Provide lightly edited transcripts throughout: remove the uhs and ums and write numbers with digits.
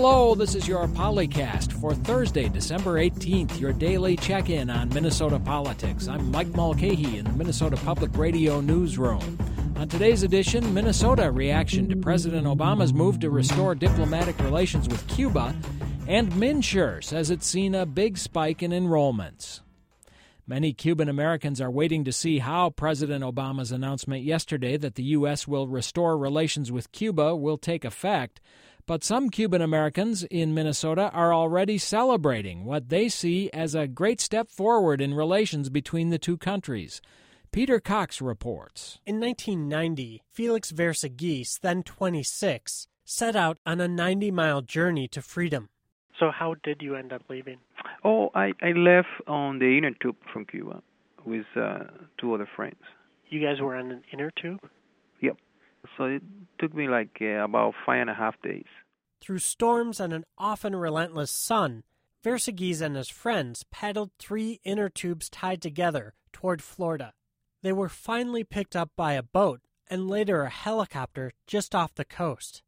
Hello, this is your Polycast for Thursday, December 18th, your daily check-in on Minnesota politics. I'm Mike Mulcahy in the Minnesota Public Radio newsroom. On today's edition, Minnesota reaction to President Obama's move to restore diplomatic relations with Cuba, and MNsure says it's seen a big spike in enrollments. Many Cuban Americans are waiting to see how President Obama's announcement yesterday that the U.S. will restore relations with Cuba will take effect. But some Cuban Americans in Minnesota are already celebrating what they see as a great step forward in relations between the two countries. Peter Cox reports. In 1990, Felix Versaguis, then 26, set out on a 90-mile journey to freedom. So how did you end up leaving? I left on the inner tube from Cuba with two other friends. You guys were on an inner tube? Yep. So it took me about 5.5 days. Through storms and an often relentless sun, Versaguis and his friends paddled 3 inner tubes tied together toward Florida. They were finally picked up by a boat and later a helicopter just off the coast.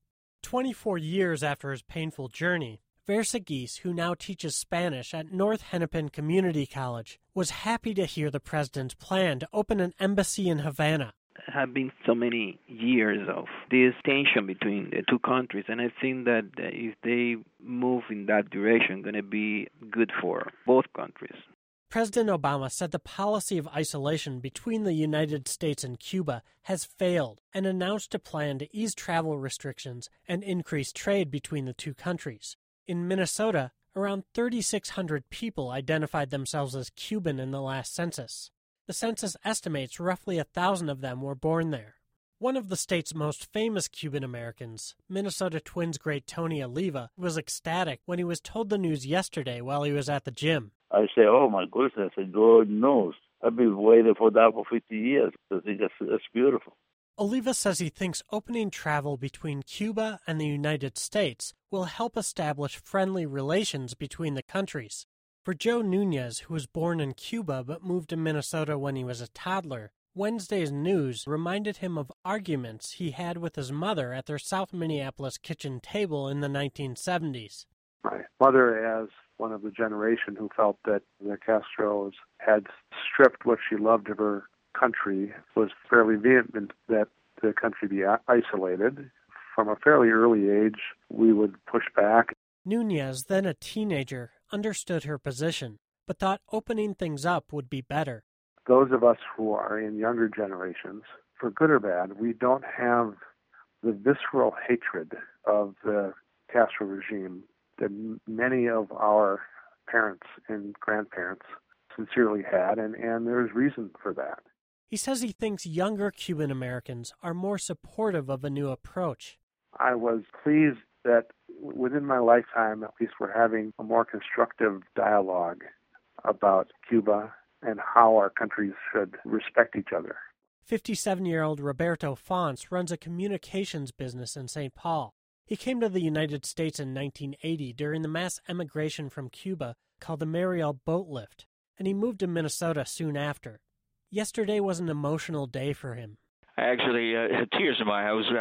24 years after his painful journey, Versaguis, who now teaches Spanish at North Hennepin Community College, was happy to hear the president's plan to open an embassy in Havana. There have been so many years of this tension between the two countries, and I think that if they move in that direction, it's going to be good for both countries. President Obama said the policy of isolation between the United States and Cuba has failed and announced a plan to ease travel restrictions and increase trade between the two countries. In Minnesota, around 3,600 people identified themselves as Cuban in the last census. The census estimates roughly 1,000 of them were born there. One of the state's most famous Cuban Americans, Minnesota Twins great Tony Oliva, was ecstatic when he was told the news yesterday while he was at the gym. I say, oh my goodness, Lord knows. I've been waiting for that for 50 years. I think that's beautiful. Oliva says he thinks opening travel between Cuba and the United States will help establish friendly relations between the countries. For Joe Nunez, who was born in Cuba but moved to Minnesota when he was a toddler, Wednesday's news reminded him of arguments he had with his mother at their South Minneapolis kitchen table in the 1970s. My mother, as one of the generation who felt that the Castros had stripped what she loved of her country, was fairly vehement that the country be isolated. From a fairly early age, we would push back. Nunez, then a teenager, understood her position, but thought opening things up would be better. Those of us who are in younger generations, for good or bad, we don't have the visceral hatred of the Castro regime that many of our parents and grandparents sincerely had, and there's reason for that. He says he thinks younger Cuban Americans are more supportive of a new approach. I was pleased that within my lifetime, at least, we're having a more constructive dialogue about Cuba and how our countries should respect each other. 57-year-old Roberto Fonts runs a communications business in St. Paul. He came to the United States in 1980 during the mass emigration from Cuba called the Mariel Boat Lift, and he moved to Minnesota soon after. Yesterday was an emotional day for him. I actually had tears in my eyes.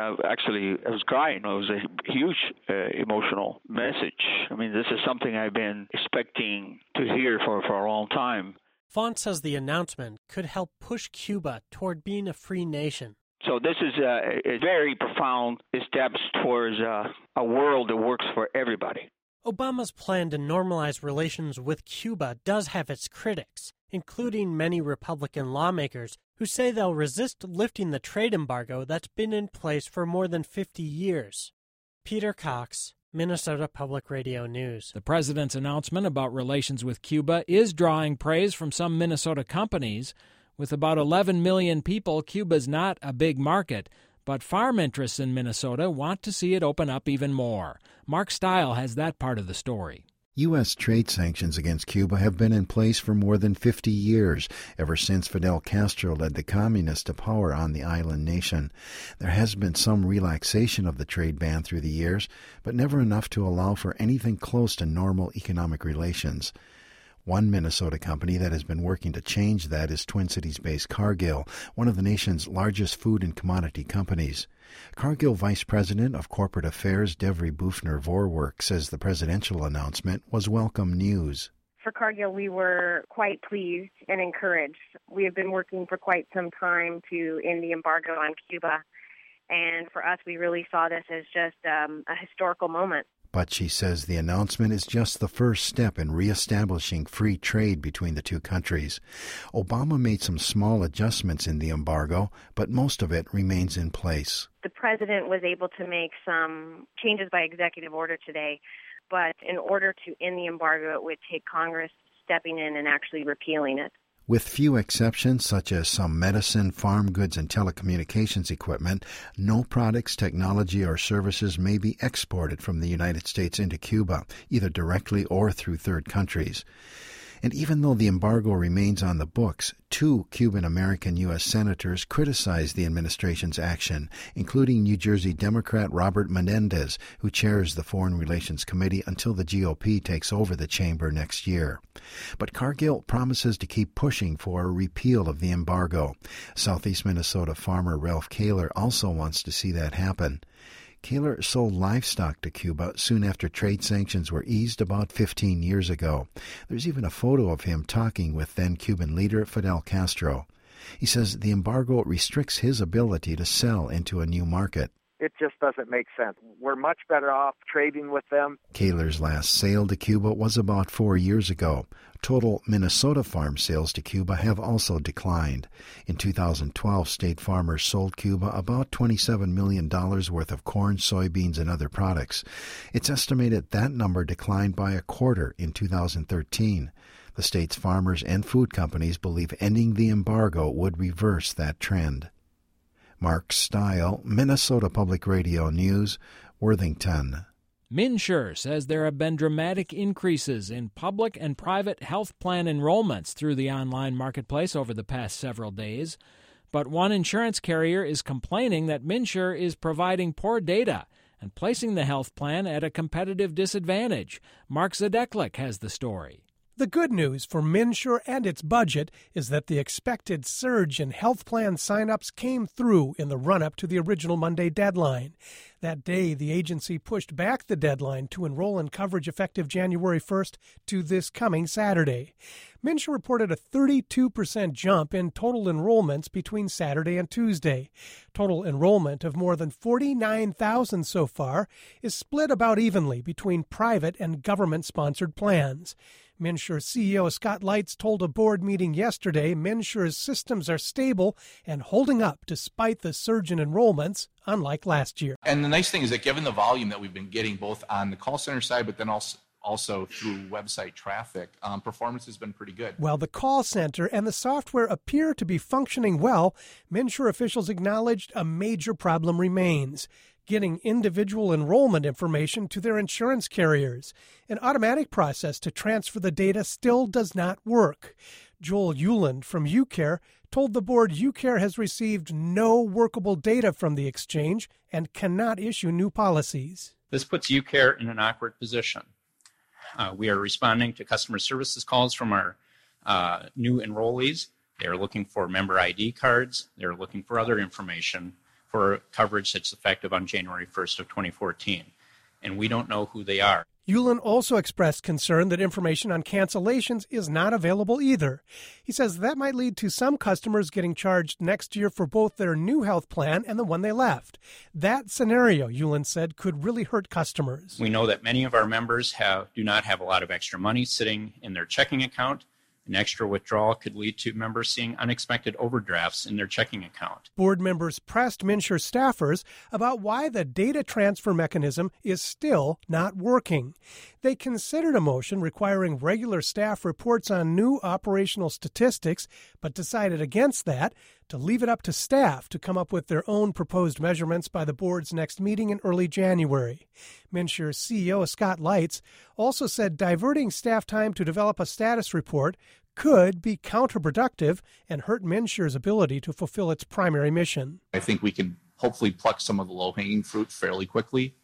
I was crying. It was a huge emotional message. I mean, this is something I've been expecting to hear for a long time. Font says the announcement could help push Cuba toward being a free nation. So this is a very profound steps towards a world that works for everybody. Obama's plan to normalize relations with Cuba does have its critics, including many Republican lawmakers who say they'll resist lifting the trade embargo that's been in place for more than 50 years. Peter Cox, Minnesota Public Radio News. The president's announcement about relations with Cuba is drawing praise from some Minnesota companies. With about 11 million people, Cuba's not a big market, but farm interests in Minnesota want to see it open up even more. Mark Stile has that part of the story. U.S. trade sanctions against Cuba have been in place for more than 50 years, ever since Fidel Castro led the communists to power on the island nation. There has been some relaxation of the trade ban through the years, but never enough to allow for anything close to normal economic relations. One Minnesota company that has been working to change that is Twin Cities-based Cargill, one of the nation's largest food and commodity companies. Cargill Vice President of Corporate Affairs Devry Bufner-Vorwerk says the presidential announcement was welcome news. For Cargill, we were quite pleased and encouraged. We have been working for quite some time to end the embargo on Cuba, and for us, we really saw this as just a historical moment. But she says the announcement is just the first step in reestablishing free trade between the two countries. Obama made some small adjustments in the embargo, but most of it remains in place. The president was able to make some changes by executive order today, but in order to end the embargo, it would take Congress stepping in and actually repealing it. With few exceptions, such as some medicine, farm goods, and telecommunications equipment, no products, technology, or services may be exported from the United States into Cuba, either directly or through third countries. And even though the embargo remains on the books, 2 Cuban-American U.S. senators criticized the administration's action, including New Jersey Democrat Robert Menendez, who chairs the Foreign Relations Committee until the GOP takes over the chamber next year. But Cargill promises to keep pushing for a repeal of the embargo. Southeast Minnesota farmer Ralph Kaler also wants to see that happen. Kaler sold livestock to Cuba soon after trade sanctions were eased about 15 years ago. There's even a photo of him talking with then-Cuban leader Fidel Castro. He says the embargo restricts his ability to sell into a new market. It just doesn't make sense. We're much better off trading with them. Kaler's last sale to Cuba was about 4 years ago. Total Minnesota farm sales to Cuba have also declined. In 2012, state farmers sold Cuba about $27 million worth of corn, soybeans, and other products. It's estimated that number declined by a quarter in 2013. The state's farmers and food companies believe ending the embargo would reverse that trend. Mark Stile, Minnesota Public Radio News, Worthington. MNsure says there have been dramatic increases in public and private health plan enrollments through the online marketplace over the past several days. But one insurance carrier is complaining that MNsure is providing poor data and placing the health plan at a competitive disadvantage. Mark Zadeklik has the story. The good news for MNsure and its budget is that the expected surge in health plan sign-ups came through in the run-up to the original Monday deadline. That day, the agency pushed back the deadline to enroll in coverage effective January 1st to this coming Saturday. MNsure reported a 32% jump in total enrollments between Saturday and Tuesday. Total enrollment of more than 49,000 so far is split about evenly between private and government-sponsored plans. MNsure CEO Scott Lights told a board meeting yesterday MNsure's systems are stable and holding up despite the surge in enrollments, unlike last year. And the nice thing is that given the volume that we've been getting both on the call center side but then also through website traffic, performance has been pretty good. While the call center and the software appear to be functioning well, MNsure officials acknowledged a major problem remains: getting individual enrollment information to their insurance carriers. An automatic process to transfer the data still does not work. Joel Euland from UCare told the board UCare has received no workable data from the exchange and cannot issue new policies. This puts UCare in an awkward position. We are responding to customer services calls from our new enrollees. They are looking for member ID cards. They're looking for other information for coverage that's effective on January 1st of 2014. And we don't know who they are. Euland also expressed concern that information on cancellations is not available either. He says that might lead to some customers getting charged next year for both their new health plan and the one they left. That scenario, Euland said, could really hurt customers. We know that many of our members do not have a lot of extra money sitting in their checking account. An extra withdrawal could lead to members seeing unexpected overdrafts in their checking account. Board members pressed MNsure staffers about why the data transfer mechanism is still not working. They considered a motion requiring regular staff reports on new operational statistics, but decided against that to leave it up to staff to come up with their own proposed measurements by the board's next meeting in early January. MNsure CEO Scott Lights also said diverting staff time to develop a status report could be counterproductive and hurt MNsure's ability to fulfill its primary mission. I think we can hopefully pluck some of the low-hanging fruit fairly quickly.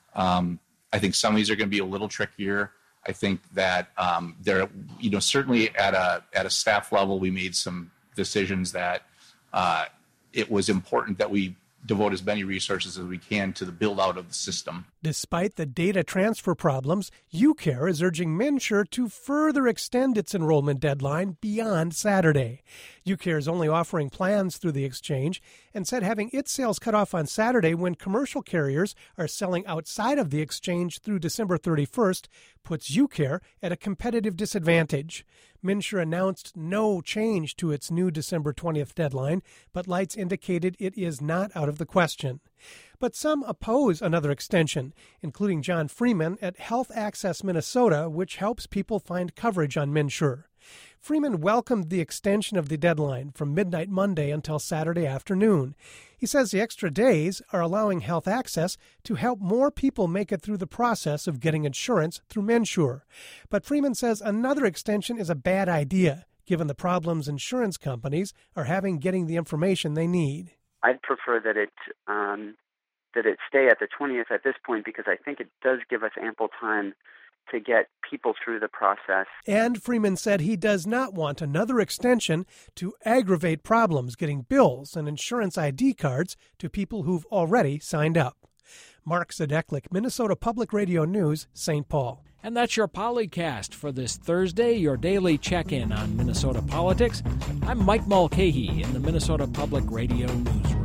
I think some of these are going to be a little trickier. I think that certainly at a staff level, we made some decisions that it was important that we devote as many resources as we can to the build out of the system. Despite the data transfer problems, UCare is urging MNsure to further extend its enrollment deadline beyond Saturday. UCare is only offering plans through the exchange and said having its sales cut off on Saturday when commercial carriers are selling outside of the exchange through December 31st puts UCare at a competitive disadvantage. MNsure announced no change to its new December 20th deadline, but Lights indicated it is not out of the question. But some oppose another extension, including John Freeman at Health Access Minnesota, which helps people find coverage on MNsure. Freeman welcomed the extension of the deadline from midnight Monday until Saturday afternoon. He says the extra days are allowing Health Access to help more people make it through the process of getting insurance through MNsure. But Freeman says another extension is a bad idea, given the problems insurance companies are having getting the information they need. I'd prefer that it stay at the 20th at this point, because I think it does give us ample time to get people through the process. And Freeman said he does not want another extension to aggravate problems getting bills and insurance ID cards to people who've already signed up. Mark Zadeklik, Minnesota Public Radio News, St. Paul. And that's your Polycast for this Thursday, your daily check-in on Minnesota politics. I'm Mike Mulcahy in the Minnesota Public Radio Newsroom.